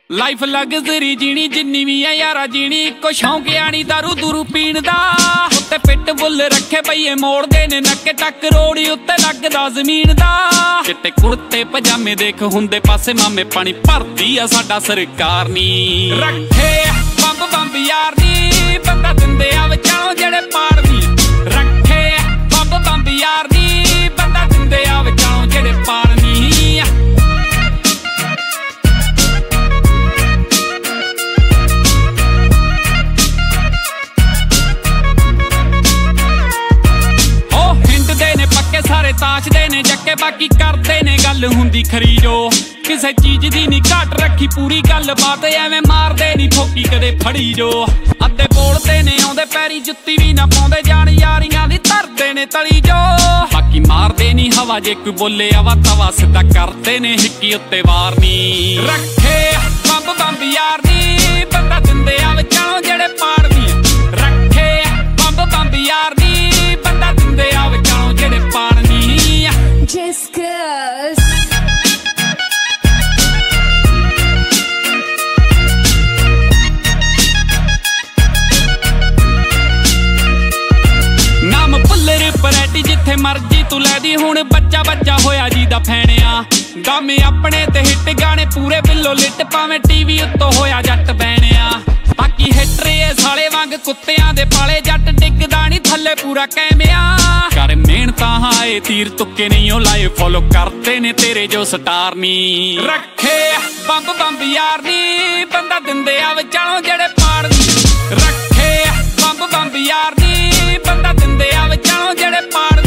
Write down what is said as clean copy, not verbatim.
Life luxury ਜੀਣੀ ਜਿੰਨੀ ਵੀ ਆ ਯਾਰਾ ਜੀਣੀ ਇੱਕੋ ਸ਼ੌਂਕ ਆਣੀ ਦਾਰੂ ਦੂਰੂ ਪੀਣ ਦਾ। ਉੱਤੇ ਪਿੱਟ ਬੁੱਲ ਰੱਖੇ ਪਈਏ ਮੋੜਦੇ ਨੇ ਨੱਕੇ ਟੱਕ ਰੋੜੀ ਉੱਤੇ ਲੱਗਦਾ ਜ਼ਮੀਨ ਦਾ। ਚਿੱਟੇ ਕੁੜਤੇ ਪਜਾਮੇ ਦੇਖ ਹੁੰਦੇ ਪਾਸੇ ਮਾਮੇ ਪਾਣੀ ਭਰਦੀ ਆ ਸਾਡਾ ਸਰਕਾਰ ਨੀ। ਰੱਖੇ ਬੰਬ ਬੰਬ ਯਾਰ ਨੀ ਬੰਦਾ ਦਿੰਦੇ ਆ ਵਿਚਾਲੋਂ ਜਿਹੜੇ ਪਾੜਨੀ। ਰੱਖੇ ਬੰਬ ਬੰਬ ਯਾਰ ਨੀ ਬੰਦਾ ਦਿੰਦੇ ਆ ਵਿਚਾਲੋਂ ਜਿਹੜੇ ਪਾੜਨੀ। ਸਾਰੇ ਤਾਸ਼ਦੇ ਨੇ ਜੱਕੇ ਬਾਕੀ ਕਰਦੇ ਨੇ ਗੱਲ ਹੁੰਦੀ ਖਰੀ ਜੋ। ਕਿਸੇ ਚੀਜ਼ ਦੀ ਨੀ ਘਾਟ ਰੱਖੀ ਪੂਰੀ ਗੱਲ ਬਾਤ ਐਵੇਂ ਮਾਰਦੇ ਨੀ ਠੋਕੀ ਕਦੇ ਫੜੀ ਜੋ। ਅੱਧੇ ਬੋਲਦੇ ਨੇ ਆਉਂਦੇ ਪੈਰੀ ਜੁੱਤੀ ਵੀ ਨਾ ਪਾਉਂਦੇ ਜਾਣ ਯਾਰੀਆਂ ਦੀ ਧਰਦੇ ਨੇ ਤਲੀ ਜੋ। ਬਾਕੀ ਮਾਰਦੇ ਨੀ ਹਵਾ ਜੇ ਕੋਈ ਬੋਲੇ ਆਵਾ ਤਵਾ ਸਿੱਧਾ ਕਰਦੇ ਨੇ ਹਿੱਕੀ ਉੱਤੇ ਵਾਰ ਨੀ। ਰੱਖੇ ਬੰਬ ਬੰਬ ਯਾਰ ਨੀ ਬੰਦਾ ਦਿੰਦੇ ਆ ਵਿਚਾਲੋਂ ਜਿਹੜੇ ਪਾੜਨੀ। ਰੱਖੇ ਬੰਬ ਬੰਬ ਯਾਰ ਨੀ ਬੰਦਾ ਦਿੰਦੇ ਆ ਵਿਚਾਲੋਂ ਜਿਹੜੇ ਪਾੜਨੀ। Just cause ਨਾਮ ਭੁੱਲਰ ਪਰੈਟੀ ਜਿੱਥੇ ਮਰਜੀ ਤੂੰ ਲੈਦੀ ਹੁਣ ਬੱਚਾ ਬੱਚਾ ਹੋਇਆ ਜੀ ਦਾ ਫੈਣਿਆ। ਗਾਮੇ ਆਪਣੇ ਤੇ ਹਿੱਟ ਗਾਣੇ ਪੂਰੇ ਬਿੱਲੋ ਲਿਟ ਭਾਵੇਂ ਟੀਵੀ ਉੱਤੋਂ ਹੋਇਆ ਜੱਟ ਬੈਣਿਆ। ਬਾਕੀ ਹਿੱਟਰੇ ਸਾਲੇ ਵਾਂਗ ਕੁੱਤਿਆਂ ਦੇ ਪਾਲੇ ਜੱਟ ਡਿੱਗਦਾ ਨੀ ਥੱਲੇ ਪੂਰਾ ਕੈਮਿਆ। ਕਰ ਮਿਹਨਤਾਂ ਹਾਏ ਤੀਰ ਤੁੱਕੇ ਨਹੀਂ ਉਹ ਲਾਏ ਫੋਲੋ ਕਰਦੇ ਨੇ ਤੇਰੇ ਜੋ ਸਟਾਰ ਨੀ। ਰੱਖੇ ਬੰਬ ਬੰਬ ਯਾਰ ਨੀ ਬੰਦਾ ਦਿੰਦੇ ਆ ਵਿਚਾਲੋਂ ਜਿਹੜੇ ਪਾੜਨੀ। ਰੱਖੇ ਬੰਬ ਬੰਬ ਯਾਰ ਨੀ ਬੰਦਾ ਦਿੰਦੇ ਆ ਵਿਚਾਲੋਂ ਜਿਹੜੇ ਪਾੜ